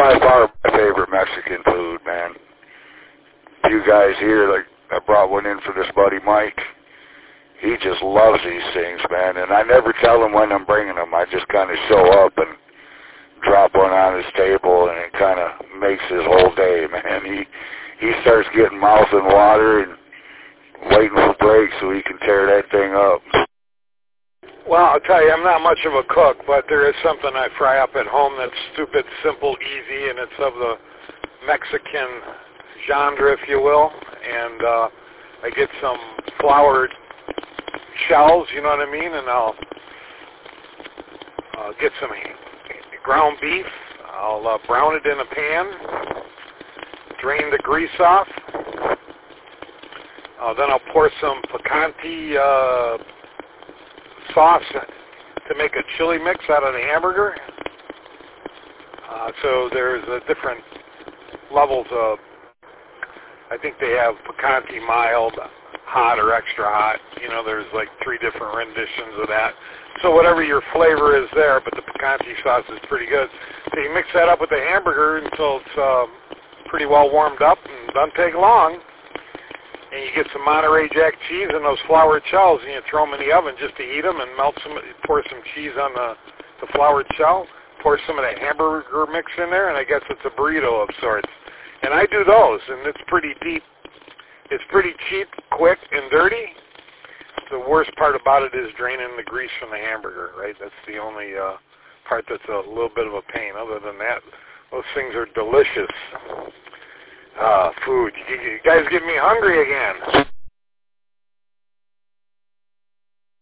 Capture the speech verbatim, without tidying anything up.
by far my favorite Mexican food, man. You guys here, like, I brought one in for this buddy Mike. He just loves these things, man, and I never tell him when I'm bringing them. I just kind of show up and drop one on his table, and it kind of makes his whole day, man. He he starts getting mouth and water and waiting for breaks so he can tear that thing up. Well, I'll tell you, I'm not much of a cook, but there is something I fry up at home that's stupid, simple, easy, and it's of the Mexican genre, if you will. And uh, I get some floured shells, you know what I mean, and I'll uh, get some ground beef. I'll uh, brown it in a pan, drain the grease off. Uh, then I'll pour some picante uh, sauce to make a chili mix out of the hamburger. Uh, so there's uh, different levels of, I think they have picante mild, hot, or extra hot. You know, there's like three different renditions of that. So whatever your flavor is there, but the picante sauce is pretty good. So you mix that up with the hamburger until it's um, pretty well warmed up, and it doesn't take long. And you get some Monterey Jack cheese and those floured shells, and you throw them in the oven just to eat them, and melt some, pour some cheese on the, the floured shell, pour some of that hamburger mix in there, and I guess it's a burrito of sorts. And I do those, and it's pretty deep. It's pretty cheap, quick, and dirty. The worst part about it is draining the grease from the hamburger, right? That's the only uh, part that's a little bit of a pain. Other than that, those things are delicious uh, food. You, you guys get me hungry again.